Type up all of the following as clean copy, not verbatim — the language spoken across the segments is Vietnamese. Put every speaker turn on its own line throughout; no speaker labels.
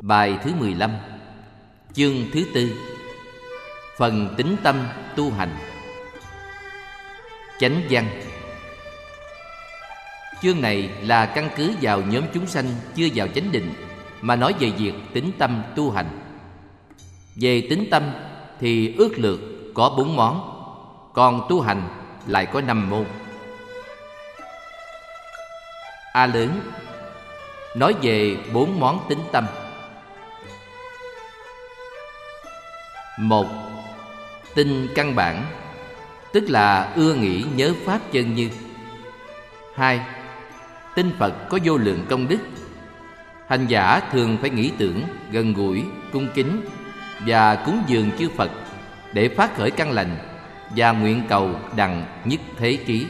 Bài thứ 15, chương thứ 4, phần tín tâm tu hành. Chánh văn. Chương này là căn cứ vào nhóm chúng sanh chưa vào chánh định mà nói về việc tín tâm tu hành. Về tín tâm thì ước lược có 4 món, còn tu hành lại có 5 môn. A lớn nói về 4 món tín tâm. 1. Tin căn bản, tức là ưa nghĩ nhớ pháp chân như. 2. Tin Phật có vô lượng công đức. Hành giả thường phải nghĩ tưởng, gần gũi, cung kính và cúng dường chư Phật để phát khởi căn lành và nguyện cầu đặng nhất thế trí.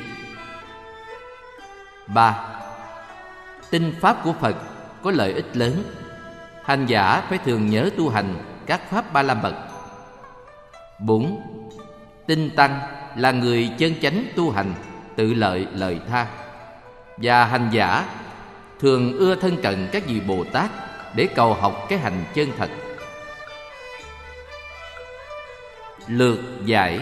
3. Tin pháp của Phật có lợi ích lớn. Hành giả phải thường nhớ tu hành các pháp Ba La Mật. 4. Tin Tăng là người chân chánh tu hành, tự lợi lời tha. Và hành giả thường ưa thân cận các vị Bồ Tát để cầu học cái hành chân thật. Lược giải.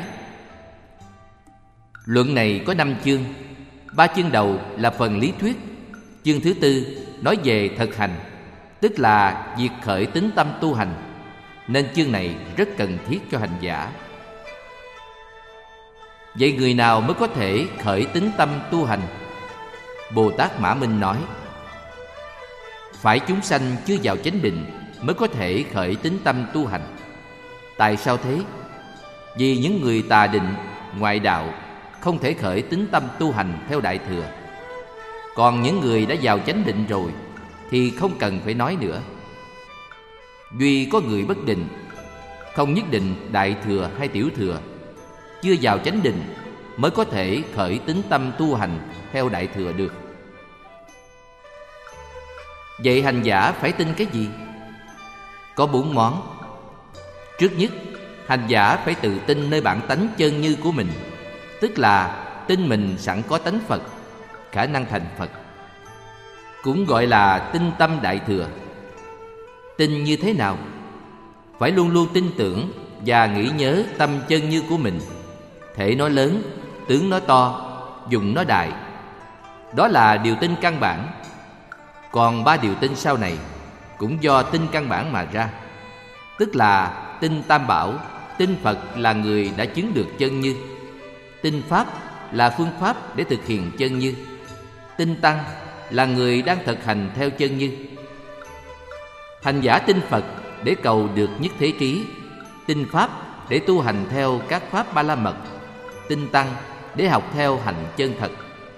Luận này có 5 chương. 3 chương đầu là phần lý thuyết. Chương thứ 4 nói về thực hành, tức là việc khởi tín tâm tu hành, nên chương này rất cần thiết cho hành giả. Vậy người nào mới có thể khởi tín tâm tu hành? Bồ Tát Mã Minh nói: phải chúng sanh chưa vào chánh định mới có thể khởi tín tâm tu hành. Tại sao thế? Vì những người tà định, ngoại đạo không thể khởi tín tâm tu hành theo Đại Thừa. Còn những người đã vào chánh định rồi thì không cần phải nói nữa. Duy có người bất định, không nhất định Đại Thừa hay Tiểu Thừa, chưa vào chánh định mới có thể khởi tín tâm tu hành theo Đại Thừa được. Vậy hành giả phải tin cái gì? Có 4 món. Trước nhất, hành giả phải tự tin nơi bản tánh chân như của mình, tức là tin mình sẵn có tánh Phật, khả năng thành Phật. Cũng gọi là tin tâm Đại Thừa. Tin như thế nào? Phải luôn luôn tin tưởng và nghĩ nhớ tâm chân như của mình, thể nó lớn, tướng nó to, dụng nó đại. Đó là điều tin căn bản. Còn 3 điều tin sau này cũng do tin căn bản mà ra, tức là tin Tam Bảo, tin Phật là người đã chứng được chân như, tin Pháp là phương pháp để thực hiện chân như, tin Tăng là người đang thực hành theo chân như. Hành giả tin Phật để cầu được nhất thế trí, tin Pháp để tu hành theo các pháp Ba La Mật, tin Tăng để học theo hành chân thật.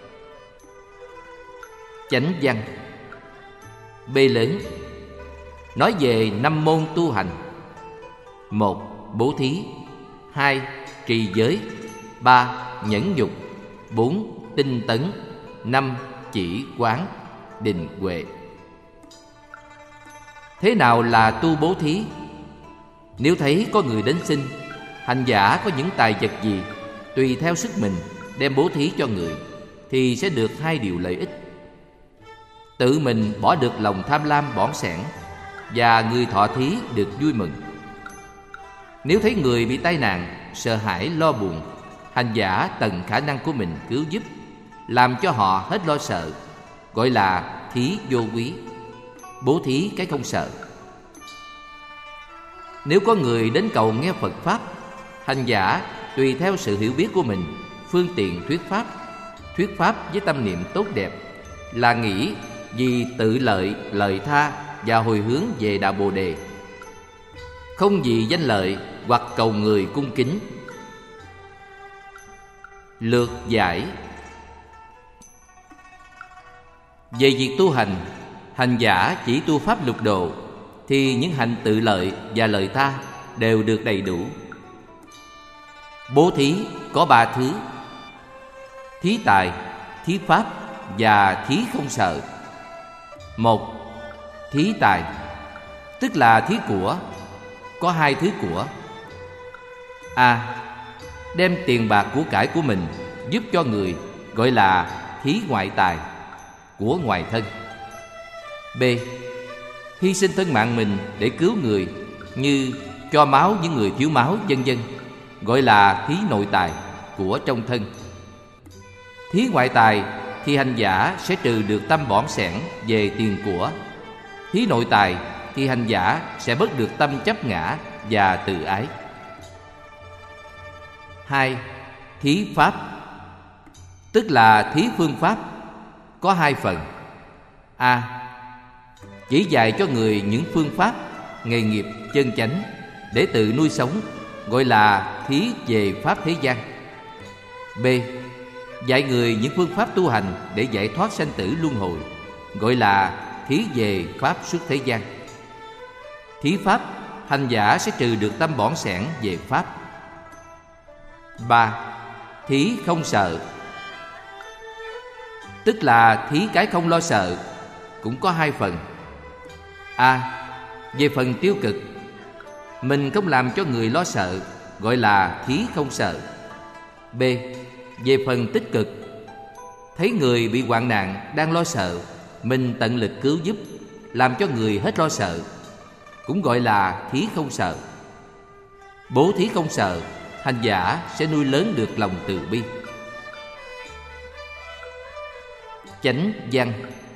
Chánh văn. B lớn nói về 5 môn tu hành. 1. Bố thí. 2. Trì giới. 3. Nhẫn nhục. 4. Tinh tấn. 5. Chỉ quán, định huệ. Thế nào là tu bố thí? Nếu thấy có người đến xin, hành giả có những tài vật gì, tùy theo sức mình đem bố thí cho người, thì sẽ được 2 điều lợi ích. Tự mình bỏ được lòng tham lam bỏn sẻn, và người thọ thí được vui mừng. Nếu thấy người bị tai nạn, sợ hãi, lo buồn, hành giả tận khả năng của mình cứu giúp, làm cho họ hết lo sợ, gọi là thí vô quý, bố thí cái không sợ. Nếu có người đến cầu nghe Phật Pháp, hành giả tùy theo sự hiểu biết của mình, phương tiện thuyết pháp với tâm niệm tốt đẹp, là nghĩ vì tự lợi, lời tha và hồi hướng về đạo Bồ Đề, không vì danh lợi hoặc cầu người cung kính. Lược giải. Về việc tu hành, hành giả chỉ tu pháp lục độ thì những hành tự lợi và lời tha đều được đầy đủ. Bố thí có 3 thứ: thí tài, thí pháp và thí không sợ. 1. Thí tài, tức là thí của. Có 2 thứ của. A. Đem tiền bạc của cải của mình giúp cho người, gọi là thí ngoại tài, của ngoài thân. B. hy sinh thân mạng mình để cứu người, như cho máu những người thiếu máu, vân vân, gọi là thí nội tài của trong thân. Thí ngoại tài thì hành giả sẽ trừ được tâm bỏng sẻn về tiền của. Thí nội tài thì hành giả sẽ bớt được tâm chấp ngã và tự ái. 2. Thí pháp, tức là thí phương pháp, có 2 phần. A. Chỉ dạy cho người những phương pháp, nghề nghiệp chân chánh để tự nuôi sống, gọi là thí về pháp thế gian. B. Dạy người những phương pháp tu hành để giải thoát sanh tử luân hồi, gọi là thí về pháp xuất thế gian. Thí pháp, hành giả sẽ trừ được tâm bỏng sẻn về pháp. 3. Thí không sợ, tức là thí cái không lo sợ, cũng có 2 phần. A. Về phần tiêu cực, mình không làm cho người lo sợ, gọi là thí không sợ. B. Về phần tích cực, thấy người bị hoạn nạn đang lo sợ, mình tận lực cứu giúp, làm cho người hết lo sợ, cũng gọi là thí không sợ. Bố thí không sợ, hành giả sẽ nuôi lớn được lòng từ bi. Chánh văn.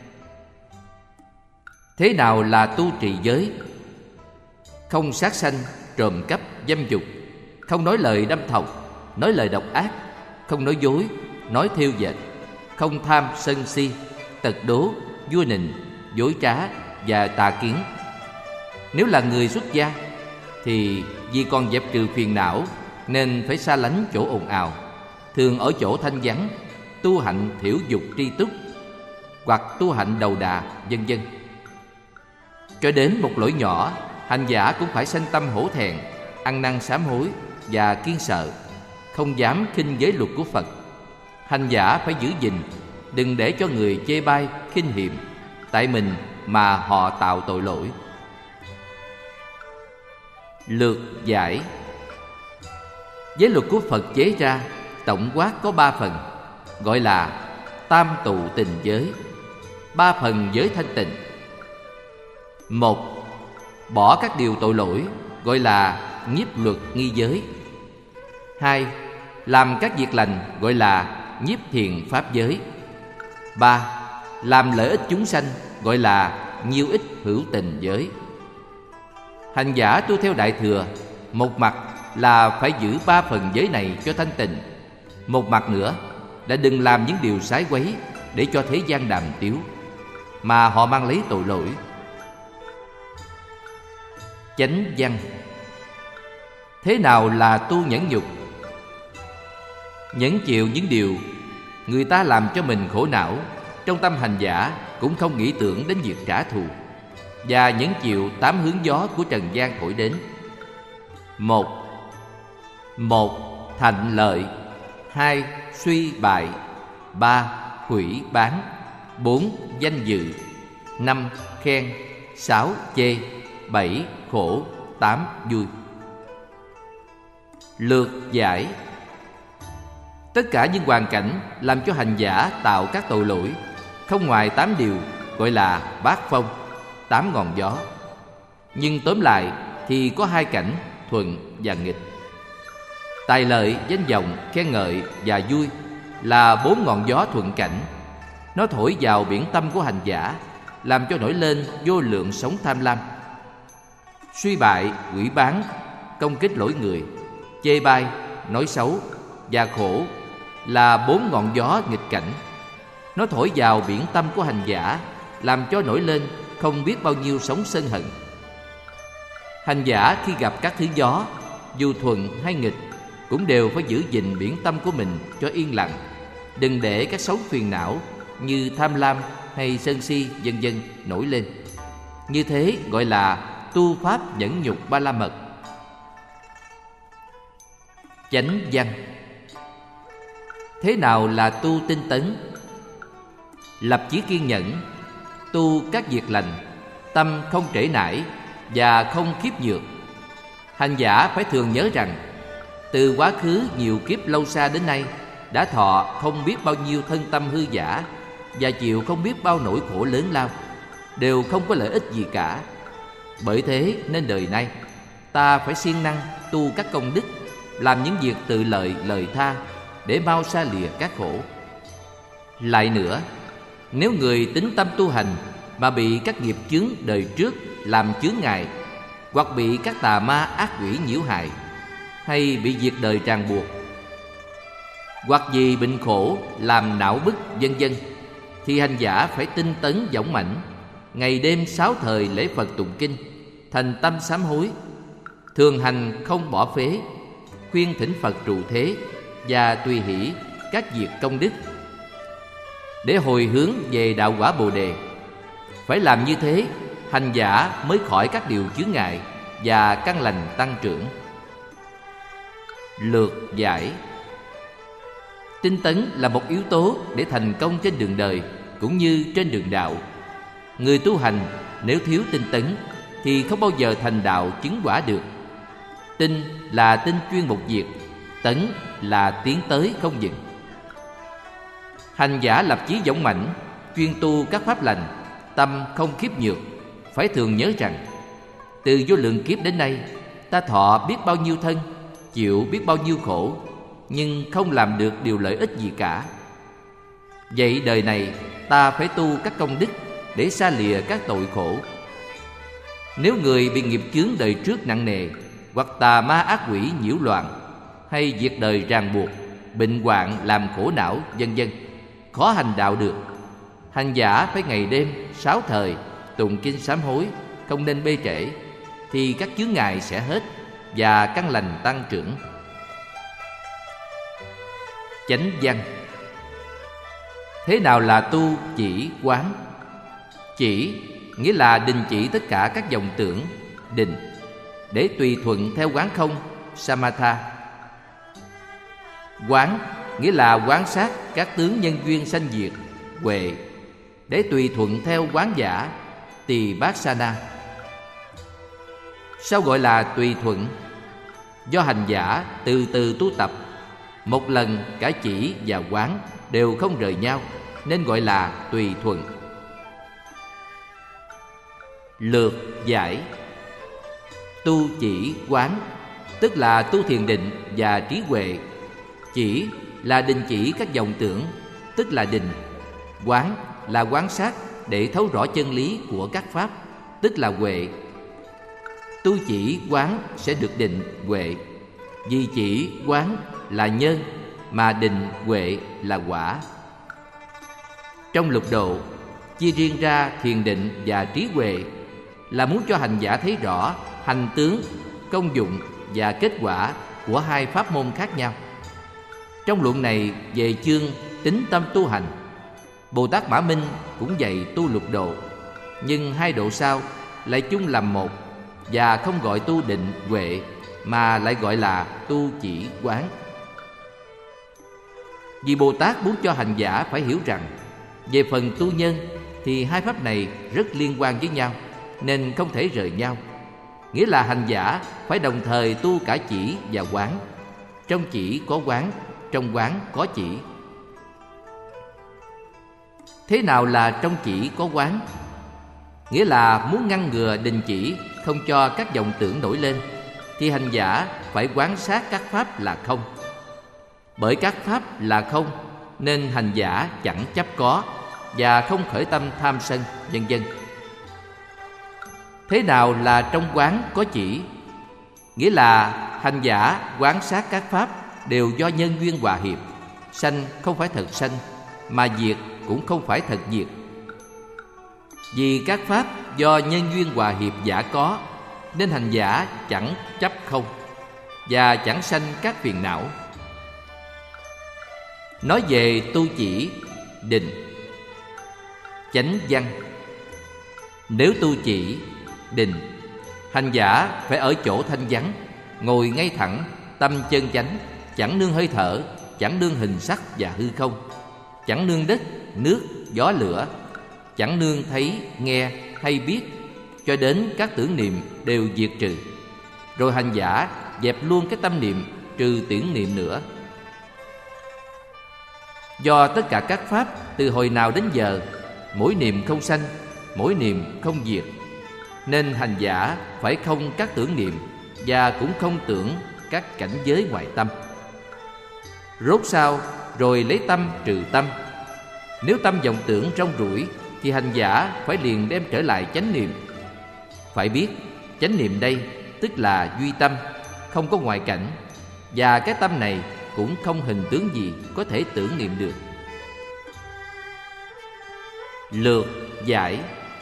Thế nào là tu trì giới? Không sát sanh, trộm cắp, dâm dục, không nói lời đâm thọc, nói lời độc ác, không nói dối, nói thêu dệt, không tham sân si, tật đố, vua nịnh, dối trá và tà kiến. Nếu là người xuất gia thì vì còn dẹp trừ phiền não nên phải xa lánh chỗ ồn ào, thường ở chỗ thanh vắng, tu hạnh thiểu dục tri túc, hoặc tu hạnh đầu đà, vân vân. Cho đến một lỗi nhỏ, hành giả cũng phải sanh tâm hổ thẹn, ăn năn sám hối và kiêng sợ, không dám khinh giới luật của Phật. Hành giả phải giữ gìn, đừng để cho người chê bai, khinh hiềm, tại mình mà họ tạo tội lỗi. Lược giải. Giới luật của Phật chế ra tổng quát có 3 phần, gọi là tam tụ tình giới, 3 phần giới thanh tịnh. 1. Bỏ các điều tội lỗi, gọi là nhiếp luật nghi giới. 2. Làm các việc lành, gọi là nhiếp thiện pháp giới. 3. Làm lợi ích chúng sanh, gọi là nhiêu ích hữu tình giới. Hành giả tu theo Đại Thừa, một mặt là phải giữ 3 phần giới này cho thanh tịnh, một mặt nữa là đừng làm những điều sái quấy để cho thế gian đàm tiếu, mà họ mang lấy tội lỗi. Chánh văn. Thế nào là tu nhẫn nhục? Nhẫn chịu những điều người ta làm cho mình khổ não, trong tâm hành giả cũng không nghĩ tưởng đến việc trả thù, và nhẫn chịu 8 hướng gió của trần gian thổi đến. 1. Thạnh lợi. 2. Suy bại. 3. Hủy bán. 4. Danh dự. 5. Khen. 6. Chê. 7. Khổ. 8. Vui. Lược giải. Tất cả những hoàn cảnh làm cho hành giả tạo các tội lỗi, không ngoài 8 điều, gọi là bát phong, 8 ngọn gió. Nhưng tóm lại thì có 2 cảnh, thuận và nghịch. Tài lợi, danh vọng, khen ngợi và vui là 4 ngọn gió thuận cảnh. Nó thổi vào biển tâm của hành giả, làm cho nổi lên vô lượng sóng tham lam. Suy bại, hủy bán, công kích lỗi người, chê bai, nói xấu và khổ là 4 ngọn gió nghịch cảnh. Nó thổi vào biển tâm của hành giả, làm cho nổi lên không biết bao nhiêu sóng sân hận. Hành giả khi gặp các thứ gió, dù thuận hay nghịch, cũng đều phải giữ gìn biển tâm của mình cho yên lặng, đừng để các sóng phiền não như tham lam hay sân si vân vân nổi lên. Như thế gọi là tu pháp nhẫn nhục ba la mật. Chánh văn. Thế nào là tu tinh tấn? Lập chí kiên nhẫn, tu các việc lành, tâm không trễ nải và không khiếp nhược. Hành giả phải thường nhớ rằng từ quá khứ nhiều kiếp lâu xa đến nay đã thọ không biết bao nhiêu thân tâm hư giả và chịu không biết bao nỗi khổ lớn lao, đều không có lợi ích gì cả, Bởi thế nên đời nay ta phải siêng năng tu các công đức, làm những việc tự lợi lời tha, để mau xa lìa các khổ. Lại nữa, nếu người tín tâm tu hành mà bị các nghiệp chướng đời trước làm chướng ngại, hoặc bị các tà ma ác quỷ nhiễu hại, hay bị việc đời ràng buộc, hoặc vì bệnh khổ làm não bức vân vân, thì hành giả phải tinh tấn dũng mãnh, ngày đêm 6 thời lễ Phật tụng kinh, thành tâm sám hối, thường hành không bỏ phế, khuyên thỉnh Phật trụ thế và tùy hỷ các việc công đức, để hồi hướng về đạo quả Bồ đề. Phải làm như thế, hành giả mới khỏi các điều chướng ngại và căn lành tăng trưởng. Lược giải. Tinh tấn là một yếu tố để thành công trên đường đời cũng như trên đường đạo. Người tu hành nếu thiếu tinh tấn thì không bao giờ thành đạo chứng quả được. Tinh là tinh chuyên một việc, tấn là tiến tới không dừng. Hành giả lập chí dũng mãnh, chuyên tu các pháp lành, tâm không khiếp nhược, phải thường nhớ rằng từ vô lượng kiếp đến nay, ta thọ biết bao nhiêu thân, chịu biết bao nhiêu khổ, nhưng không làm được điều lợi ích gì cả. Vậy đời này ta phải tu các công đức để xa lìa các tội khổ. Nếu người bị nghiệp chướng đời trước nặng nề, hoặc tà ma ác quỷ nhiễu loạn, hay việc đời ràng buộc, bệnh hoạn làm khổ não vân vân, khó hành đạo được, hành giả phải ngày đêm 6 thời tụng kinh sám hối, không nên bê trễ, thì các chướng ngại sẽ hết và căn lành tăng trưởng. Chánh văn. Thế nào là tu chỉ quán? Chỉ nghĩa là đình chỉ tất cả các vọng tưởng, định, để tùy thuận theo quán không, samatha. Quán nghĩa là quán sát các tướng nhân duyên sanh diệt, huệ, để tùy thuận theo quán giả, tỳ bát sana. Sao gọi là tùy thuận? Do hành giả từ từ tu tập, một lần cả chỉ và quán đều không rời nhau, nên gọi là tùy thuận. Lược giải. Tu chỉ quán tức là tu thiền định và trí huệ. Chỉ là đình chỉ các vọng tưởng, tức là định. Quán là quán sát để thấu rõ chân lý của các pháp, tức là huệ. Tu chỉ quán sẽ được định huệ, vì chỉ quán là nhân, mà định huệ là quả. Trong lục độ, chia riêng ra thiền định và trí huệ là muốn cho hành giả thấy rõ hành tướng, công dụng và kết quả của hai pháp môn khác nhau. Trong luận này về chương tín tâm tu hành, Bồ Tát Mã Minh cũng dạy tu lục độ, nhưng hai độ sau lại chung làm một và không gọi tu định huệ, mà lại gọi là tu chỉ quán. Vì Bồ Tát muốn cho hành giả phải hiểu rằng về phần tu nhân thì hai pháp này rất liên quan với nhau, nên không thể rời nhau. Nghĩa là hành giả phải đồng thời tu cả chỉ và quán. Trong chỉ có quán, trong quán có chỉ. Thế nào là trong chỉ có quán? Nghĩa là muốn ngăn ngừa đình chỉ, không cho các vọng tưởng nổi lên, thì hành giả phải quán sát các pháp là không. Bởi các pháp là không, nên hành giả chẳng chấp có và không khởi tâm tham sân, vân vân. Thế nào là trong quán có chỉ? Nghĩa là hành giả quán sát các pháp đều do nhân duyên hòa hiệp, sanh không phải thật sanh, mà diệt cũng không phải thật diệt. Vì các pháp do nhân duyên hòa hiệp giả có, nên hành giả chẳng chấp không và chẳng sanh các phiền não. Nói về tu chỉ, định. Chánh văn. Nếu tu chỉ, định, hành giả phải ở chỗ thanh vắng, ngồi ngay thẳng, tâm chân chánh, chẳng nương hơi thở, chẳng nương hình sắc và hư không, chẳng nương đất, nước, gió lửa, chẳng nương thấy, nghe hay biết, cho đến các tưởng niệm đều diệt trừ. Rồi hành giả dẹp luôn cái tâm niệm, trừ tưởng niệm nữa. Do tất cả các pháp từ hồi nào đến giờ, mỗi niệm không sanh, mỗi niệm không diệt, Nên hành giả phải không các tưởng niệm và cũng không tưởng các cảnh giới ngoại tâm. Rốt sao rồi lấy tâm trừ tâm. Nếu tâm vọng tưởng rong ruổi thì hành giả phải liền đem trở lại chánh niệm. Phải biết chánh niệm đây tức là duy tâm, không có ngoại cảnh, và cái tâm này cũng không hình tướng gì có thể tưởng niệm được. Lược giải.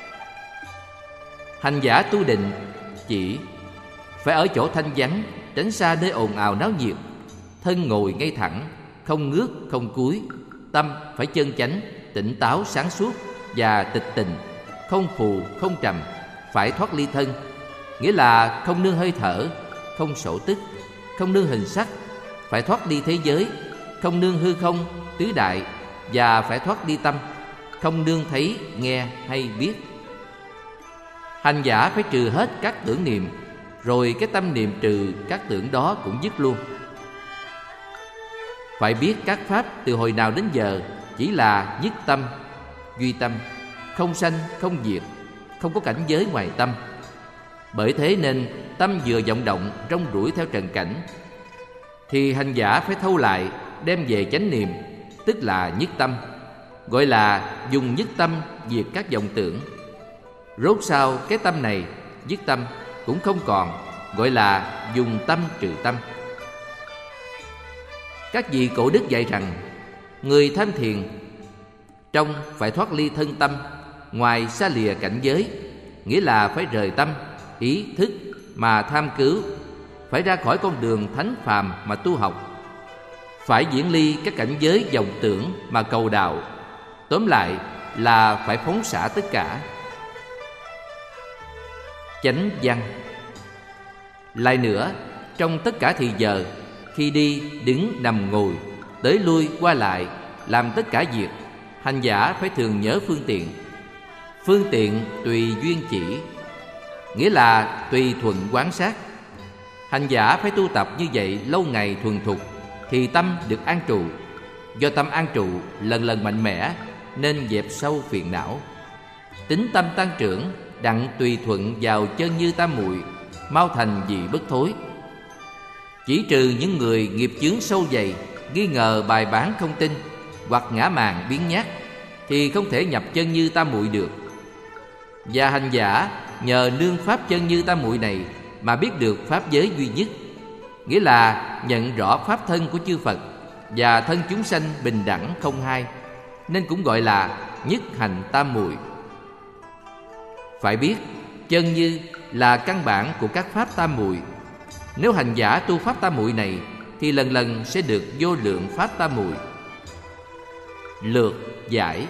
Hành giả tu định chỉ phải ở chỗ thanh vắng, tránh xa nơi ồn ào náo nhiệt, thân ngồi ngay thẳng, không ngước không cúi, tâm phải chân chánh, tỉnh táo sáng suốt và tịch tình, không phù không trầm, phải thoát ly thân, nghĩa là không nương hơi thở, không sổ tức, không nương hình sắc, phải thoát đi thế giới, không nương hư không tứ đại, và phải thoát đi tâm, không nương thấy nghe hay biết. Hành giả phải trừ hết các tưởng niệm, rồi cái tâm niệm trừ các tưởng đó cũng dứt luôn. Phải biết các pháp từ hồi nào đến giờ chỉ là nhất tâm, duy tâm, không sanh không diệt, không có cảnh giới ngoài tâm. Bởi thế nên tâm vừa vọng động rong ruổi theo trần cảnh, thì hành giả phải thâu lại, đem về chánh niệm, tức là nhất tâm, gọi là dùng nhất tâm diệt các vọng tưởng. Rốt sau cái tâm này, dứt tâm cũng không còn, gọi là dùng tâm trừ tâm. Các vị cổ đức dạy rằng người tham thiền trong phải thoát ly thân tâm, ngoài xa lìa cảnh giới, nghĩa là phải rời tâm, ý thức mà tham cứu, phải ra khỏi con đường thánh phàm mà tu học, phải diễn ly các cảnh giới vọng tưởng mà cầu đạo. Tóm lại là phải phóng xả tất cả. Chánh văn. Lại nữa, trong tất cả thì giờ, khi đi, đứng, nằm, ngồi, tới lui, qua lại, làm tất cả việc, hành giả phải thường nhớ phương tiện. Phương tiện tùy duyên chỉ, nghĩa là tùy thuận quán sát. Hành giả phải tu tập như vậy lâu ngày thuần thục, thì tâm được an trụ. Do tâm an trụ lần lần mạnh mẽ, nên dẹp sâu phiền não. Tính tâm tăng trưởng, đặng tùy thuận vào chân như tam muội, mau thành vị bất thối. Chỉ trừ những người nghiệp chướng sâu dày, nghi ngờ bài bán không tin, hoặc ngã màng biến nhát, thì không thể nhập chân như tam muội được. Và hành giả nhờ nương pháp chân như tam muội này mà biết được pháp giới duy nhất, nghĩa là nhận rõ pháp thân của chư Phật và thân chúng sanh bình đẳng không hai, nên cũng gọi là nhất hành tam muội. Phải biết chân như là căn bản của các pháp tam muội. Nếu hành giả tu pháp tam muội này thì lần lần sẽ được vô lượng pháp tam muội. Lược giải.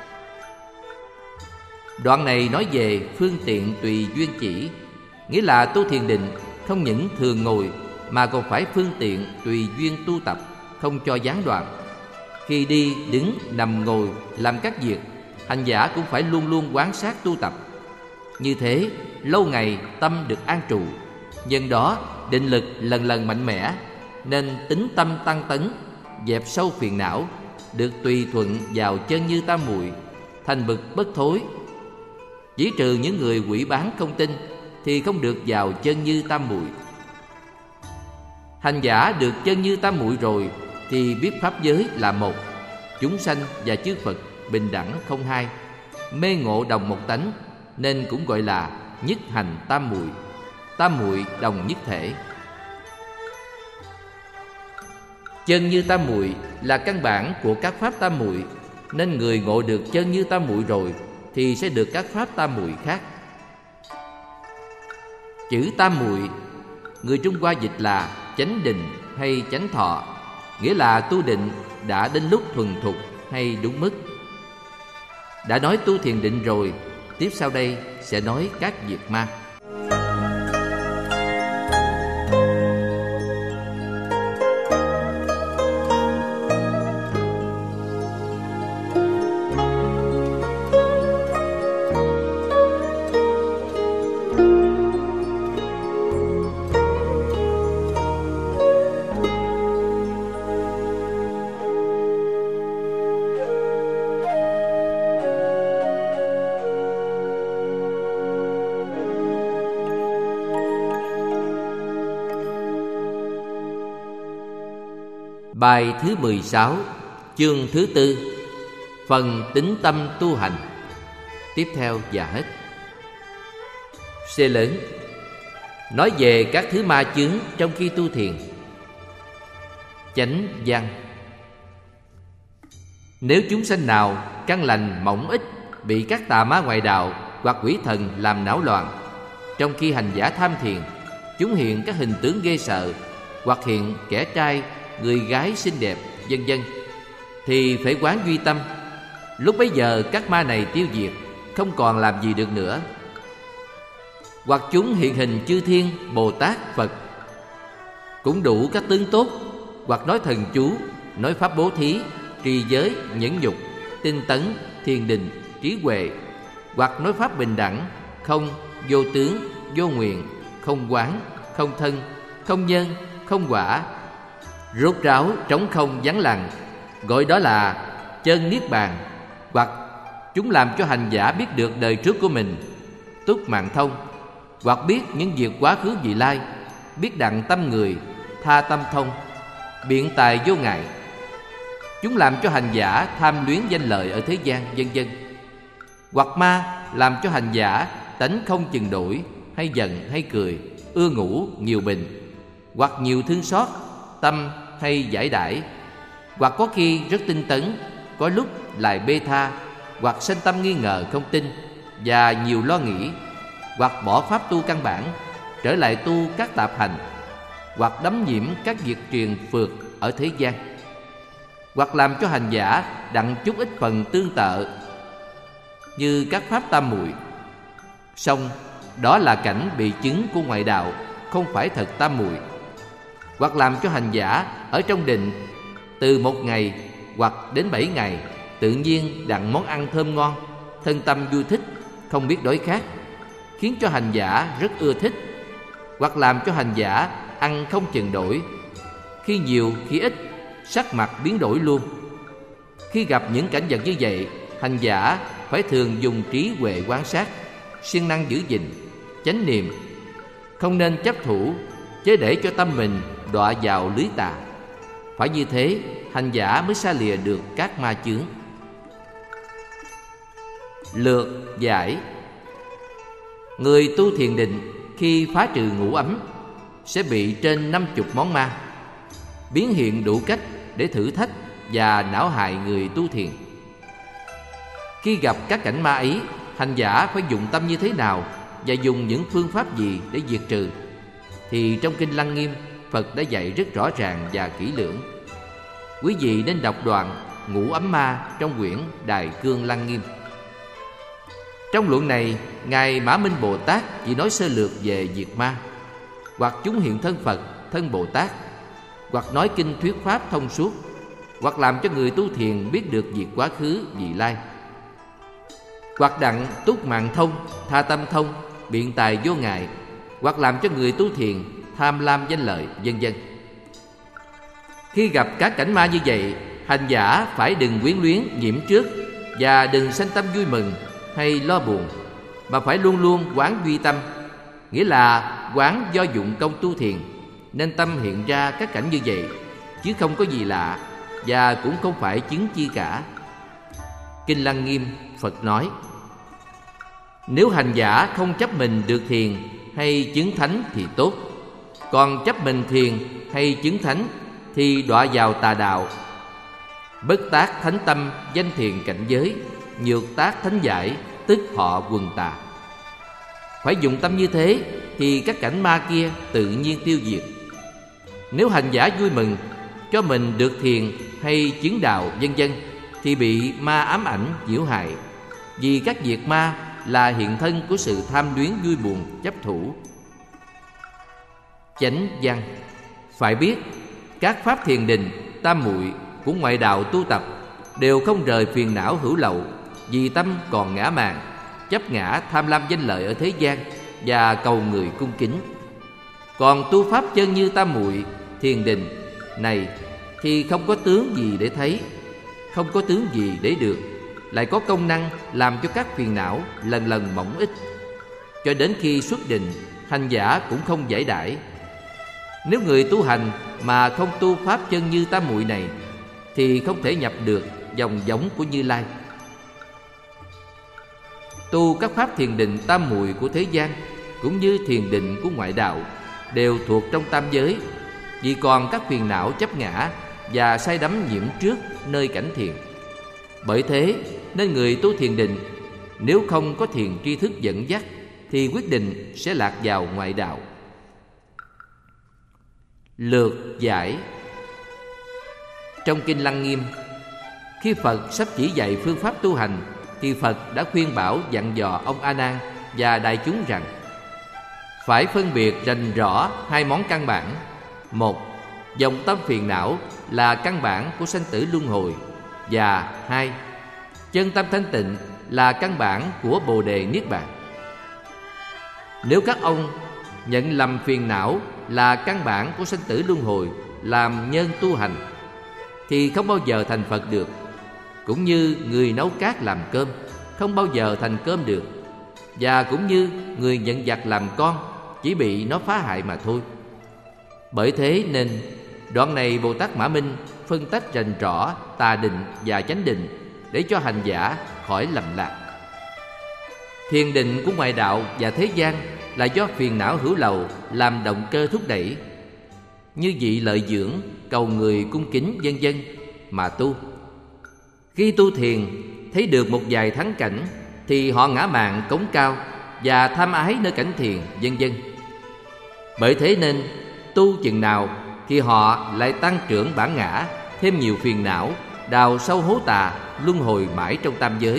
Đoạn này nói về phương tiện tùy duyên chỉ, nghĩa là tu thiền định không những thường ngồi mà còn phải phương tiện tùy duyên tu tập, không cho gián đoạn. Khi đi, đứng, nằm, ngồi, làm các việc, hành giả cũng phải luôn luôn quán sát tu tập. Như thế, lâu ngày tâm được an trụ, nhân đó định lực lần lần mạnh mẽ, nên tính tâm tăng tấn, dẹp sâu phiền não, được tùy thuận vào chân như tam muội, thành bậc bất thối. Chỉ trừ những người quỷ bán không tin thì không được vào chân như tam muội. Hành giả được chân như tam muội rồi thì biết pháp giới là một, chúng sanh và chư Phật bình đẳng không hai, mê ngộ đồng một tánh, nên cũng gọi là nhất hành tam muội, tam muội đồng nhất thể. Chân như tam muội là căn bản của các pháp tam muội, nên người ngộ được chân như tam muội rồi thì sẽ được các pháp tam muội khác. Chữ tam muội người Trung Hoa dịch là chánh định hay chánh thọ, nghĩa là tu định đã đến lúc thuần thục hay đúng mức. Đã nói tu thiền định rồi, tiếp sau đây sẽ nói các việc ma. Bài thứ 16, chương thứ 4, phần tín tâm tu hành. Tiếp theo và hết. C lớn, nói về các thứ ma chướng trong khi tu thiền. Chánh văn: nếu chúng sanh nào căn lành mỏng ít bị các tà ma ngoại đạo hoặc quỷ thần làm não loạn, trong khi hành giả tham thiền, chúng hiện các hình tướng ghê sợ, hoặc hiện kẻ trai, người gái xinh đẹp, vân vân, thì phải quán duy tâm. Lúc bấy giờ các ma này tiêu diệt, không còn làm gì được nữa. Hoặc chúng hiện hình chư thiên, Bồ Tát, Phật, cũng đủ các tướng tốt, hoặc nói thần chú, nói pháp bố thí, trì giới, nhẫn nhục, tinh tấn, thiền định, trí huệ, hoặc nói pháp bình đẳng, không, vô tướng, vô nguyện, không quán, không thân, không nhân, không quả, rốt ráo, trống không, vắng lặng, gọi đó là chân niết bàn. Hoặc chúng làm cho hành giả biết được đời trước của mình, túc mạng thông, hoặc biết những việc quá khứ vị lai, biết đặng tâm người, tha tâm thông, biện tài vô ngại. Chúng làm cho hành giả tham luyến danh lợi ở thế gian, vân vân. Hoặc ma làm cho hành giả tánh không chừng đổi, hay giận hay cười, ưa ngủ, nhiều bệnh, hoặc nhiều thương xót, tâm hay giải đãi, hoặc có khi rất tinh tấn, có lúc lại bê tha, hoặc sanh tâm nghi ngờ không tin và nhiều lo nghĩ, hoặc bỏ pháp tu căn bản, trở lại tu các tạp hành, hoặc đắm nhiễm các việc truyền phược ở thế gian, hoặc làm cho hành giả đặng chút ít phần tương tự như các pháp tam muội. Song đó là cảnh bị chứng của ngoại đạo, không phải thật tam muội. Hoặc làm cho hành giả ở trong định từ 1 ngày hoặc đến 7 ngày, tự nhiên đặng món ăn thơm ngon, thân tâm vui thích, không biết đói khát, khiến cho hành giả rất ưa thích. Hoặc làm cho hành giả ăn không chừng đổi, khi nhiều khi ít, sắc mặt biến đổi luôn. Khi gặp những cảnh vật như vậy, hành giả phải thường dùng trí huệ quan sát, siêng năng giữ gìn, chánh niệm, không nên chấp thủ, chớ để cho tâm mình đọa vào lưới tà. Phải như thế, hành giả mới xa lìa được các ma chướng. Lược giải: người tu thiền định khi phá trừ ngũ ấm sẽ bị trên 50 món ma, biến hiện đủ cách để thử thách và não hại người tu thiền. Khi gặp các cảnh ma ấy, hành giả phải dùng tâm như thế nào và dùng những phương pháp gì để diệt trừ, thì trong Kinh Lăng Nghiêm, Phật đã dạy rất rõ ràng và kỹ lưỡng. Quý vị nên đọc đoạn ngũ ấm ma trong quyển Đại Cương Lăng Nghiêm. Trong luận này, Ngài Mã Minh Bồ Tát chỉ nói sơ lược về diệt ma, hoặc chúng hiện thân Phật, thân Bồ Tát, hoặc nói kinh thuyết pháp thông suốt, hoặc làm cho người tu thiền biết được việc quá khứ, vị lai, hoặc đặng túc mạng thông, tha tâm thông, biện tài vô ngại, hoặc làm cho người tu thiền tham lam danh lợi, vân vân. Khi gặp các cảnh ma như vậy, hành giả phải đừng quyến luyến nhiễm trước, và đừng sanh tâm vui mừng hay lo buồn, mà phải luôn luôn quán duy tâm, nghĩa là quán do dụng công tu thiền, nên tâm hiện ra các cảnh như vậy, chứ không có gì lạ, và cũng không phải chứng chi cả. Kinh Lăng Nghiêm, Phật nói: nếu hành giả không chấp mình được thiền hay chứng thánh thì tốt, còn chấp mình thiền hay chứng thánh thì đọa vào tà đạo. Bất tác thánh tâm danh thiền cảnh giới, nhược tác thánh giải tức họ quần tà. Phải dùng tâm như thế thì các cảnh ma kia tự nhiên tiêu diệt. Nếu hành giả vui mừng cho mình được thiền hay chứng đạo, vân vân, thì bị ma ám ảnh nhiễu hại, vì các việc ma là hiện thân của sự tham luyến vui buồn chấp thủ. Chánh văn: phải biết các pháp thiền định, tam muội của ngoại đạo tu tập đều không rời phiền não hữu lậu, vì tâm còn ngã mạn, chấp ngã tham lam danh lợi ở thế gian và cầu người cung kính. Còn tu pháp chân như tam muội thiền định này thì không có tướng gì để thấy, không có tướng gì để được, lại có công năng làm cho các phiền não lần lần mỏng ít, cho đến khi xuất định, hành giả cũng không giải đãi. Nếu người tu hành mà không tu pháp chân như tam muội này thì không thể nhập được dòng giống của Như Lai. Tu các pháp thiền định tam muội của thế gian cũng như thiền định của ngoại đạo đều thuộc trong tam giới, vì còn các phiền não chấp ngã và say đắm nhiễm trước nơi cảnh thiền. Bởi thế nên người tu thiền định nếu không có thiền tri thức dẫn dắt thì quyết định sẽ lạc vào ngoại đạo. Lược giải. Trong Kinh Lăng Nghiêm, khi Phật sắp chỉ dạy phương pháp tu hành thì Phật đã khuyên bảo dặn dò ông A Nan và đại chúng rằng phải phân biệt rành rõ hai món căn bản. Một, dòng tâm phiền não là căn bản của sanh tử luân hồi. Và hai, chân tâm thanh tịnh là căn bản của Bồ Đề Niết Bàn. Nếu các ông nhận lầm phiền não là căn bản của sanh tử luân hồi làm nhân tu hành thì không bao giờ thành Phật được. Cũng như người nấu cát làm cơm không bao giờ thành cơm được, và cũng như người nhận giặc làm con chỉ bị nó phá hại mà thôi. Bởi thế nên đoạn này Bồ Tát Mã Minh phân tách rành rõ tà định và chánh định để cho hành giả khỏi lầm lạc. Thiền định của ngoại đạo và thế gian là do phiền não hữu lậu làm động cơ thúc đẩy, như vị lợi dưỡng, cầu người cung kính vân vân mà tu. Khi tu thiền thấy được một vài thắng cảnh thì họ ngã mạn cống cao và tham ái nơi cảnh thiền vân vân. Bởi thế nên tu chừng nào thì họ lại tăng trưởng bản ngã, thêm nhiều phiền não, đào sâu hố tà, luân hồi mãi trong tam giới.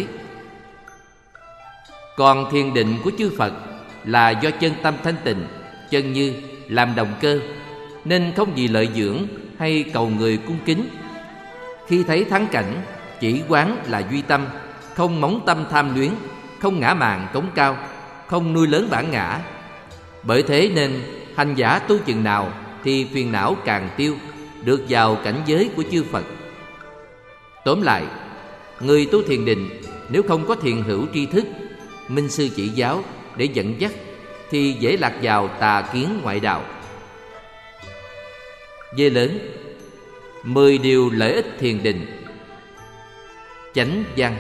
Còn thiền định của chư Phật là do chân tâm thanh tịnh, chân như làm động cơ, nên không gì lợi dưỡng hay cầu người cung kính. Khi thấy thắng cảnh, chỉ quán là duy tâm, không móng tâm tham luyến, không ngã mạn cống cao, không nuôi lớn bản ngã. Bởi thế nên hành giả tu chừng nào thì phiền não càng tiêu, được vào cảnh giới của chư Phật. Tóm lại, người tu thiền định nếu không có thiền hữu tri thức, minh sư chỉ giáo để dẫn dắt thì dễ lạc vào tà kiến ngoại đạo. V lớn 10 điều lợi ích thiền định. Chánh văn.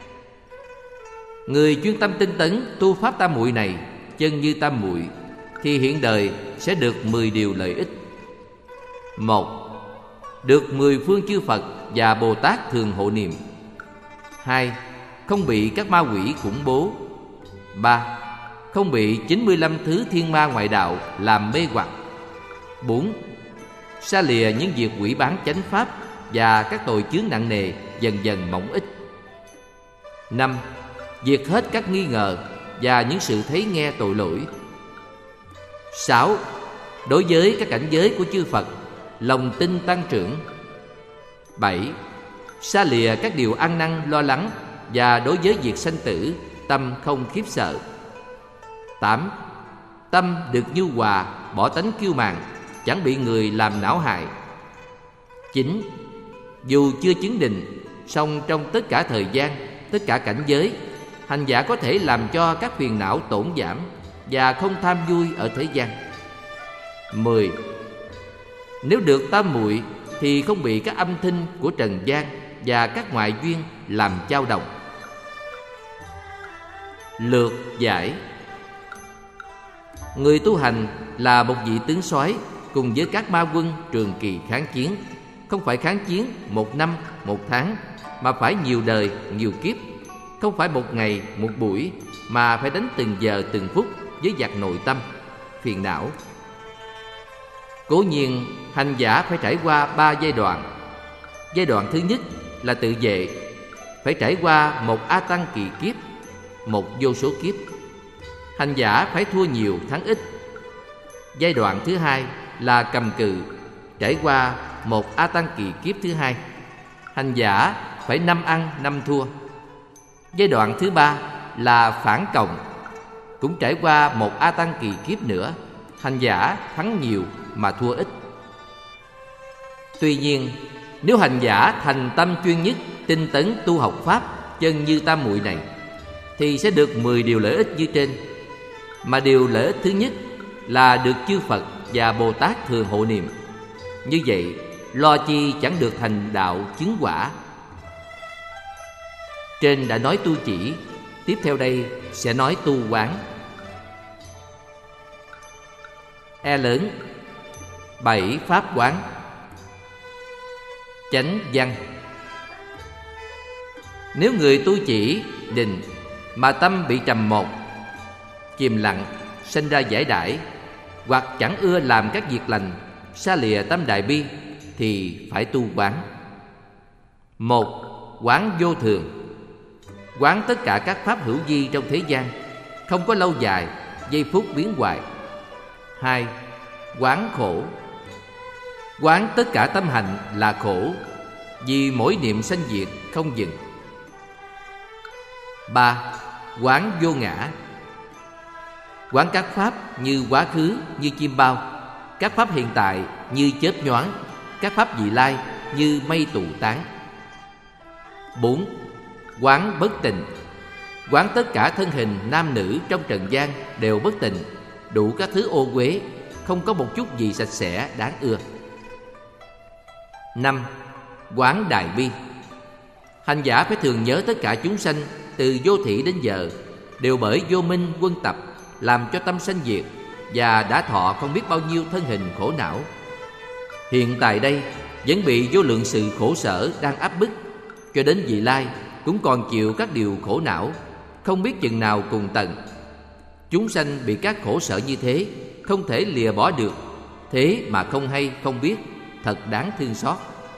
Người chuyên tâm tinh tấn tu pháp tam muội này, chân như tam muội, thì hiện đời sẽ được 10 điều lợi ích. 1. Được 10 phương chư Phật và Bồ Tát thường hộ niệm. 2. Không bị các ma quỷ khủng bố. 3. Không bị 95 thứ thiên ma ngoại đạo làm mê hoặc. 4. Xa lìa những việc quỷ bán chánh pháp và các tội chướng nặng nề dần dần mỏng ít. 5. Diệt hết các nghi ngờ và những sự thấy nghe tội lỗi. 6. Đối với các cảnh giới của chư Phật, lòng tin tăng trưởng. 7. Xa lìa các điều ăn năn lo lắng và đối với việc sanh tử, tâm không khiếp sợ. 8. Tâm được nhu hòa, bỏ tánh kiêu mạn, chẳng bị người làm não hại. 9. Dù chưa chứng định, song trong tất cả thời gian, tất cả cảnh giới, hành giả có thể làm cho các phiền não tổn giảm và không tham vui ở thế gian. 10. Nếu được tam muội thì không bị các âm thanh của trần gian và các ngoại duyên làm dao động. Lược giải. Người tu hành là một vị tướng soái cùng với các ma quân trường kỳ kháng chiến. Không phải kháng chiến 1 năm, 1 tháng, mà phải nhiều đời, nhiều kiếp. Không phải 1 ngày, 1 buổi, mà phải đánh từng giờ, từng phút với giặc nội tâm, phiền não. Cố nhiên, hành giả phải trải qua 3 giai đoạn. Giai đoạn thứ nhất là tự vệ, phải trải qua 1 A Tăng kỳ kiếp, 1 vô số kiếp. Hành giả phải thua nhiều thắng ít. Giai đoạn thứ hai là cầm cự, trải qua 1 A Tăng kỳ kiếp thứ hai. Hành giả phải 5 ăn 5 thua. Giai đoạn thứ ba là phản cộng, cũng trải qua 1 A Tăng kỳ kiếp nữa. Hành giả thắng nhiều mà thua ít. Tuy nhiên, nếu hành giả thành tâm chuyên nhất, tinh tấn tu học pháp chân như tam muội này, thì sẽ được 10 điều lợi ích như trên. Mà điều lợi ích thứ nhất là được chư Phật và Bồ Tát thường hộ niệm. Như vậy lo chi chẳng được thành đạo chứng quả. Trên đã nói tu chỉ, tiếp theo đây sẽ nói tu quán. E lớn 7 pháp quán. Chánh văn. Nếu người tu chỉ định mà tâm bị trầm một, chìm lặng, sinh ra giải đãi, hoặc chẳng ưa làm các việc lành, xa lìa tâm đại bi, thì phải tu quán. Một, quán vô thường. Quán tất cả các pháp hữu vi trong thế gian, không có lâu dài, giây phút biến hoại. Hai, quán khổ. Quán tất cả tâm hành là khổ, vì mỗi niệm sanh diệt không dừng. Ba, quán vô ngã. Quán các pháp như quá khứ như chim bao, các pháp hiện tại như chớp nhoáng, các pháp vị lai như mây tụ tán. 4. Quán bất tịnh. Quán tất cả thân hình nam nữ trong trần gian đều bất tịnh, đủ các thứ ô uế, không có một chút gì sạch sẽ đáng ưa. 5. Quán đại bi. Hành giả phải thường nhớ tất cả chúng sanh từ vô thị đến giờ đều bởi vô minh quân tập làm cho tâm sanh diệt, và đã thọ không biết bao nhiêu thân hình khổ não. Hiện tại đây vẫn bị vô lượng sự khổ sở đang áp bức, cho đến vị lai cũng còn chịu các điều khổ não, không biết chừng nào cùng tận. Chúng sanh bị các khổ sở như thế, không thể lìa bỏ được, thế mà không hay không biết, thật đáng thương xót.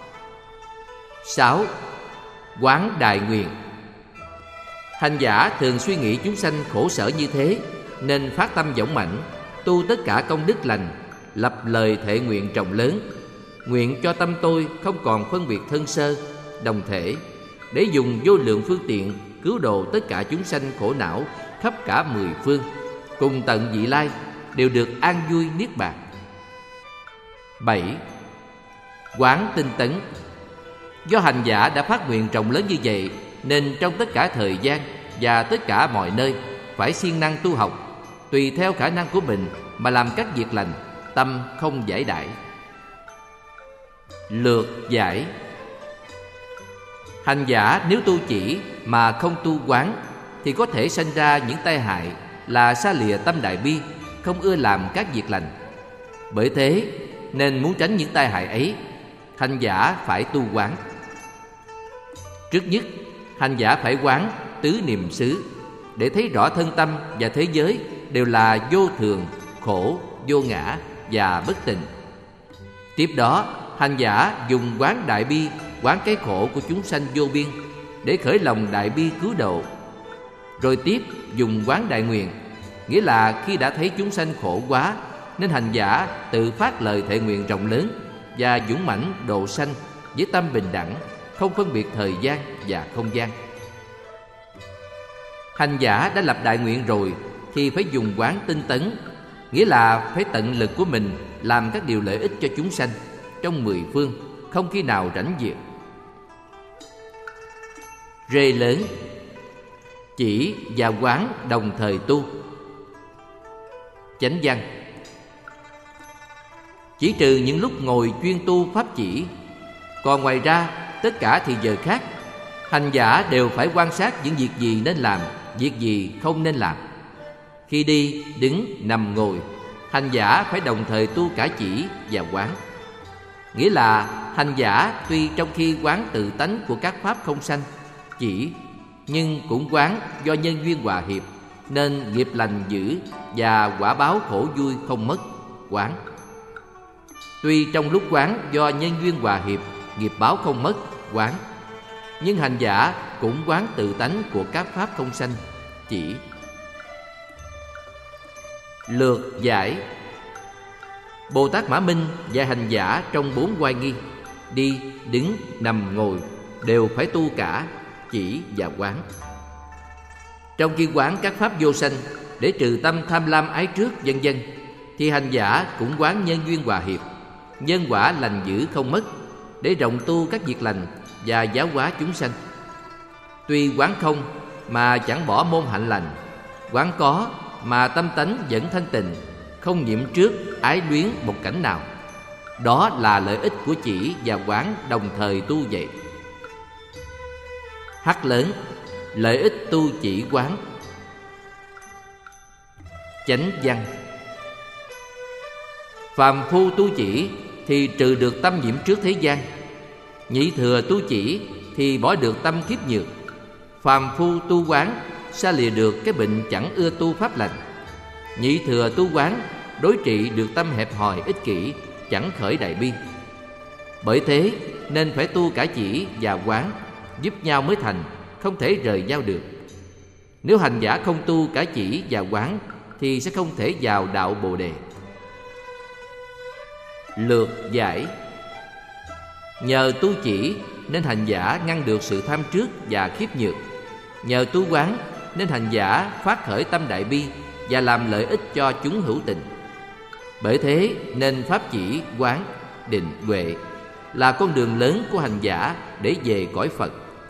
6. Quán đại nguyện. Hành giả thường suy nghĩ chúng sanh khổ sở như thế, nên phát tâm dũng mãnh, tu tất cả công đức lành, lập lời thệ nguyện rộng lớn, nguyện cho tâm tôi không còn phân biệt thân sơ, đồng thể, để dùng vô lượng phương tiện cứu độ tất cả chúng sanh khổ não khắp cả 10 phương, cùng tận vị lai đều được an vui niết bàn. 7. Quán tinh tấn. Do hành giả đã phát nguyện rộng lớn như vậy, nên trong tất cả thời gian và tất cả mọi nơi phải siêng năng tu học, tùy theo khả năng của mình mà làm các việc lành, tâm không giải đãi. Lược giải. Hành giả nếu tu chỉ mà không tu quán, thì có thể sanh ra những tai hại là xa lìa tâm đại bi, không ưa làm các việc lành. Bởi thế nên muốn tránh những tai hại ấy, hành giả phải tu quán. Trước nhất, hành giả phải quán tứ niệm xứ, để thấy rõ thân tâm và thế giới đều là vô thường, khổ, vô ngã và bất tịnh. Tiếp đó, hành giả dùng quán đại bi, quán cái khổ của chúng sanh vô biên, để khởi lòng đại bi cứu độ. Rồi tiếp dùng quán đại nguyện, nghĩa là khi đã thấy chúng sanh khổ quá, nên hành giả tự phát lời thệ nguyện rộng lớn và dũng mãnh độ sanh với tâm bình đẳng, không phân biệt thời gian và không gian. Hành giả đã lập đại nguyện rồi thì phải dùng quán tinh tấn, nghĩa là phải tận lực của mình làm các điều lợi ích cho chúng sanh trong 10 phương, không khi nào rảnh việc. Rê lớn. Chỉ và quán đồng thời tu. Chánh văn. Chỉ trừ những lúc ngồi chuyên tu pháp chỉ, còn ngoài ra tất cả thì giờ khác, hành giả đều phải quan sát những việc gì nên làm, việc gì không nên làm. Khi đi, đứng, nằm, ngồi, hành giả phải đồng thời tu cả chỉ và quán. Nghĩa là hành giả tuy trong khi quán tự tánh của các pháp không sanh, chỉ, nhưng cũng quán do nhân duyên hòa hiệp, nên nghiệp lành giữ và quả báo khổ vui không mất, quán. Tuy trong lúc quán do nhân duyên hòa hiệp, nghiệp báo không mất, quán, nhưng hành giả cũng quán tự tánh của các pháp không sanh, chỉ. Lược giải. Bồ Tát Mã Minh dạy hành giả trong 4 oai nghi, đi, đứng, nằm, ngồi đều phải tu cả chỉ và quán. Trong khi quán các pháp vô sanh để trừ tâm tham lam ái trước vân vân, thì hành giả cũng quán nhân duyên hòa hiệp, nhân quả lành giữ không mất, để rộng tu các việc lành và giáo hóa chúng sanh. Tuy quán không mà chẳng bỏ môn hạnh lành, quán có mà tâm tánh vẫn thanh tịnh, không nhiễm trước ái luyến một cảnh nào. Đó là lợi ích của chỉ và quán đồng thời tu vậy. H lớn, lợi ích tu chỉ quán. Chánh văn. Phàm phu tu chỉ thì trừ được tâm nhiễm trước thế gian. Nhị thừa tu chỉ thì bỏ được tâm kiếp nhược. Phàm phu tu quán xa lìa được cái bệnh chẳng ưa tu pháp lành. Nhị thừa tu quán đối trị được tâm hẹp hòi ích kỷ, chẳng khởi đại bi. Bởi thế nên phải tu cả chỉ và quán, giúp nhau mới thành, không thể rời nhau được. Nếu hành giả không tu cả chỉ và quán thì sẽ không thể vào đạo Bồ Đề. Lược giải. Nhờ tu chỉ nên hành giả ngăn được sự tham trước và khiếp nhược. Nhờ tu quán nên hành giả phát khởi tâm đại bi và làm lợi ích cho chúng hữu tình. Bởi thế nên pháp chỉ, quán, định, huệ là con đường lớn của hành giả để về cõi Phật.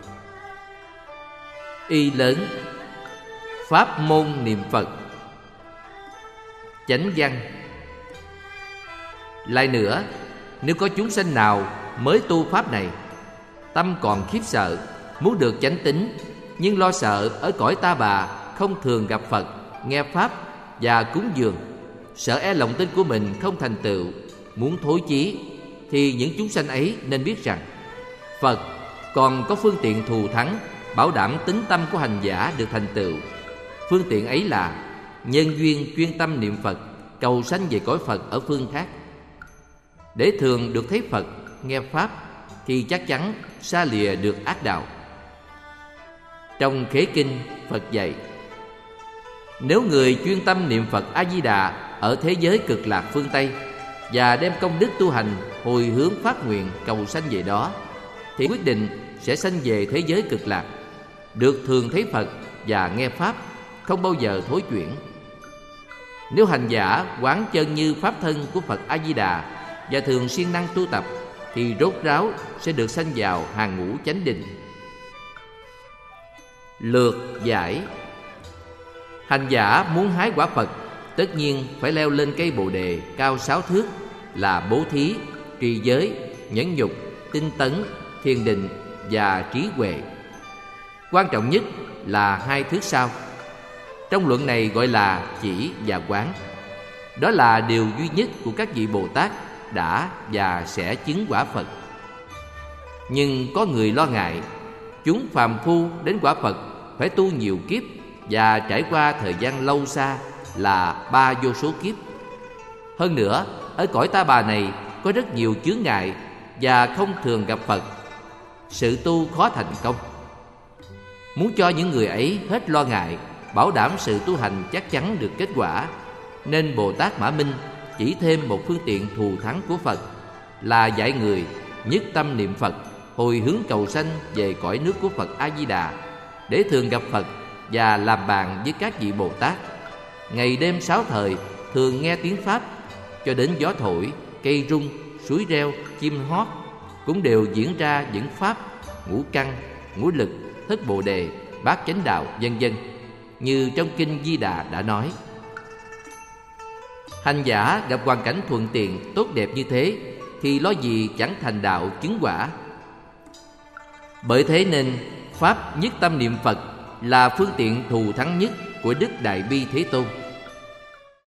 Y lớn, pháp môn niệm Phật. Chánh văn. Lại nữa, nếu có chúng sanh nào mới tu pháp này, tâm còn khiếp sợ, muốn được chánh tín, nhưng lo sợ ở cõi ta bà không thường gặp Phật, nghe pháp và cúng dường, sợ e lòng tin của mình không thành tựu, muốn thối chí, thì những chúng sanh ấy nên biết rằng Phật còn có phương tiện thù thắng bảo đảm tín tâm của hành giả được thành tựu. Phương tiện ấy là nhân duyên chuyên tâm niệm Phật, cầu sanh về cõi Phật ở phương khác. Để thường được thấy Phật, nghe pháp thì chắc chắn xa lìa được ác đạo. Trong Khế Kinh, Phật dạy: nếu người chuyên tâm niệm Phật A-di-đà ở thế giới cực lạc phương Tây và đem công đức tu hành hồi hướng phát nguyện cầu sanh về đó, thì quyết định sẽ sanh về thế giới cực lạc, được thường thấy Phật và nghe pháp, không bao giờ thối chuyển. Nếu hành giả quán chân như pháp thân của Phật A-di-đà và thường siêng năng tu tập, thì rốt ráo sẽ được sanh vào hàng ngũ chánh định. Lược giải. Hành giả muốn hái quả Phật, tất nhiên phải leo lên cây Bồ Đề cao 6 thước là bố thí, trì giới, nhẫn nhục, tinh tấn, thiền định và trí huệ. Quan trọng nhất là 2 thước sau. Trong luận này gọi là chỉ và quán. Đó là điều duy nhất của các vị Bồ Tát đã và sẽ chứng quả Phật. Nhưng có người lo ngại, chúng phàm phu đến quả Phật phải tu nhiều kiếp và trải qua thời gian lâu xa là 3 vô số kiếp. Hơn nữa, ở cõi ta bà này có rất nhiều chướng ngại và không thường gặp Phật, sự tu khó thành công. Muốn cho những người ấy hết lo ngại, bảo đảm sự tu hành chắc chắn được kết quả, nên Bồ Tát Mã Minh chỉ thêm một phương tiện thù thắng của Phật là dạy người nhất tâm niệm Phật, hồi hướng cầu sanh về cõi nước của Phật A-di-đà, để thường gặp Phật và làm bạn với các vị Bồ Tát. Ngày đêm 6 thời thường nghe tiếng Pháp, cho đến gió thổi, cây rung, suối reo, chim hót cũng đều diễn ra những Pháp ngũ căn, ngũ lực, thất Bồ Đề, bát chánh đạo, vân vân, như trong Kinh Di Đà đã nói. Hành giả gặp hoàn cảnh thuận tiện, tốt đẹp như thế thì lo gì chẳng thành đạo chứng quả. Bởi thế nên Pháp nhất tâm niệm Phật là phương tiện thù thắng nhất của Đức Đại Bi Thế Tôn.